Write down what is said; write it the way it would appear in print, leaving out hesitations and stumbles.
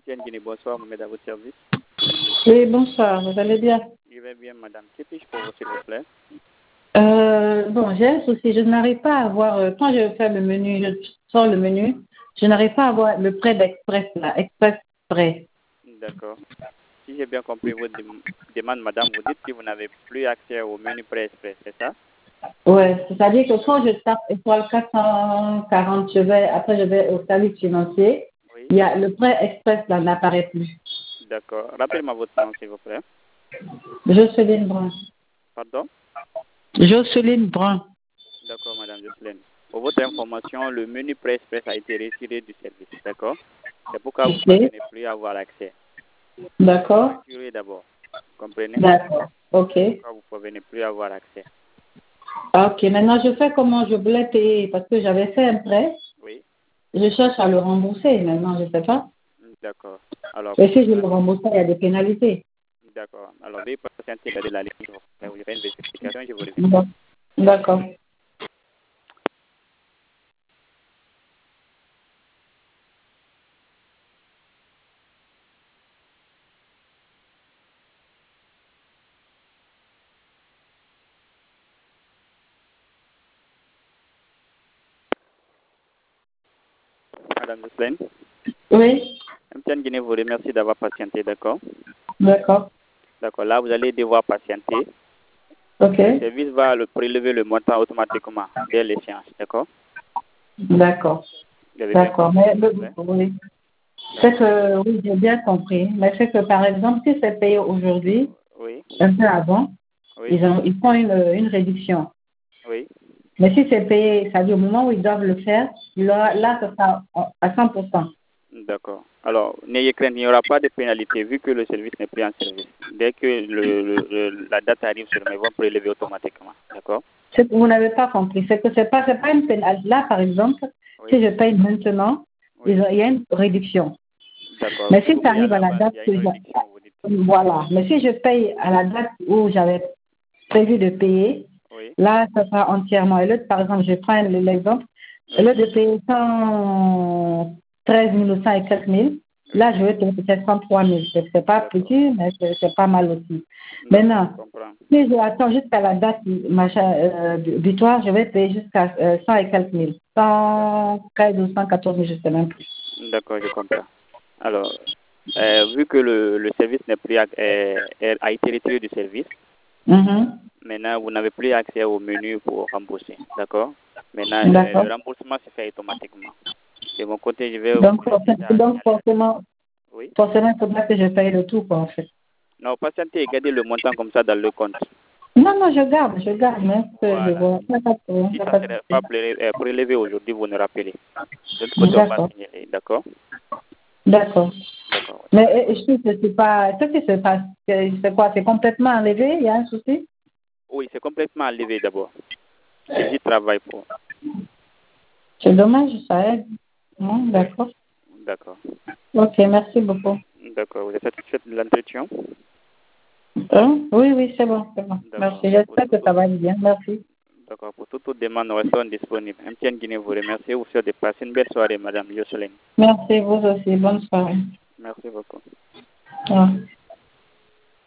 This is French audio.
MTN Guinée, bonsoir, Mohamed à votre service. Oui, bonsoir, vous allez bien? Je vais bien, madame. Que puis-je pour vous, s'il vous plaît? Bon, j'ai un souci, je n'arrive pas à voir, quand je fais le menu, je sors le menu, je n'arrive pas à voir le prêt d'Express, là, Express prêt. D'accord. Si j'ai bien compris votre demande, madame, vous dites que vous n'avez plus accès au menu prêt express, c'est ça? Ouais, c'est-à-dire que quand je tape étoile 440, après je vais au service financier, Oui. il y a le prêt express là n'apparaît plus. D'accord. Rappelez-moi votre nom, s'il vous plaît. Jocelyne Brun. Pardon? Jocelyne Brun. D'accord, madame Jocelyne. Pour votre information, le menu prêt express a été retiré du service, d'accord? C'est pourquoi vous ne Ok. parvenez plus à avoir accès. D'accord. Retirez d'abord. Comprenez? D'accord. Ok. Pourquoi vous ne parvenez plus à avoir accès. Ok, maintenant je fais comment je voulais payer parce que j'avais fait un prêt. Oui. Je cherche à le rembourser maintenant, je ne sais pas. D'accord. Alors, Et pour si je cela, le rembourse, il y a des pénalités. d'accord. Alors, veuillez patienter de la ligne. Je vous fais une vérification, je vous reviens. D'accord. Madame Jocelyne, Oui. MTN Guinée vous remercie d'avoir patienté, d'accord? D'accord. D'accord. Là, vous allez devoir patienter. Ok. Le service va prélever le montant automatiquement dès l'échéance, d'accord? D'accord. Vous avez bien D'accord. compris, Mais s'il vous plaît? oui. C'est D'accord. que, oui, j'ai bien compris. Mais c'est que, par exemple, si c'est payé aujourd'hui, Oui. un peu avant, Oui. ils font une réduction. Oui. Mais si c'est payé, ça dit au moment où ils doivent le faire, là, Oui. là ça sera à 100%. D'accord. Alors, n'ayez crainte, il n'y aura pas de pénalité vu que le service n'est plus en service. Dès que la date arrive sur le ils vont prélever automatiquement. D'accord? Vous n'avez pas compris. C'est que c'est pas une pénalité. Là, par exemple, Oui. si je paye maintenant, Oui. il y a une réduction. D'accord. Mais Si si vous ça payez à arrive à la l'avance, date il y a que une réduction, vous dites. voilà. Mais si je paye à la date où j'avais prévu de payer, Oui. là, ça sera entièrement. Et l'autre, par exemple, je prends l'exemple, au Oui. lieu de payer 113 000 ou 100 et quelques mille, Oui. là, je vais payer peut-être 103 000. C'est pas D'accord. petit, mais c'est pas mal aussi. D'accord, je Maintenant, comprends. si je attends jusqu'à la date machin, butoir, je vais payer jusqu'à 100 et quelques mille. 113 ou 114 000, je ne sais même plus. D'accord, je comprends. Alors, vu que le service n'est plus a été retiré du service, Mhm. maintenant vous n'avez plus accès au menu pour rembourser. D'accord? Maintenant, D'accord. le remboursement se fait automatiquement. De mon côté, je vais Donc, déjà signaler. Oui? forcément, il faudra que je paye le tout, quoi, en fait. Non, patientez et gardez le montant comme ça dans le compte. Non, non, je garde, mais je Voilà. vois. Pas de problème, Si y a ça pas ne de serait pas souci. prélevé aujourd'hui, vous nous rappelez. De l'autre côté, on va D'accord, signaler. D'accord? d'accord. D'accord. Mais je ne sais pas, ce qui se passe, c'est quoi? C'est complètement enlevé? Il y a un souci? Oui, c'est complètement enlevé d'abord. Et j'y travaille pour. C'est dommage, ça aide. Non, Oui. d'accord. D'accord. Ok, merci beaucoup. D'accord. Vous êtes satisfait de l'entretien? Hein? Oui, oui, c'est bon, c'est bon. D'accord. Merci, j'espère que ça va bien. Merci. D'accord. Pour toute autre demande, nous restons disponibles. MTN Guinée vous remercie. Vous souhaite de passer une belle soirée, Madame Jocelyne. Merci, vous aussi. Bonne soirée. Merci beaucoup. Au revoir.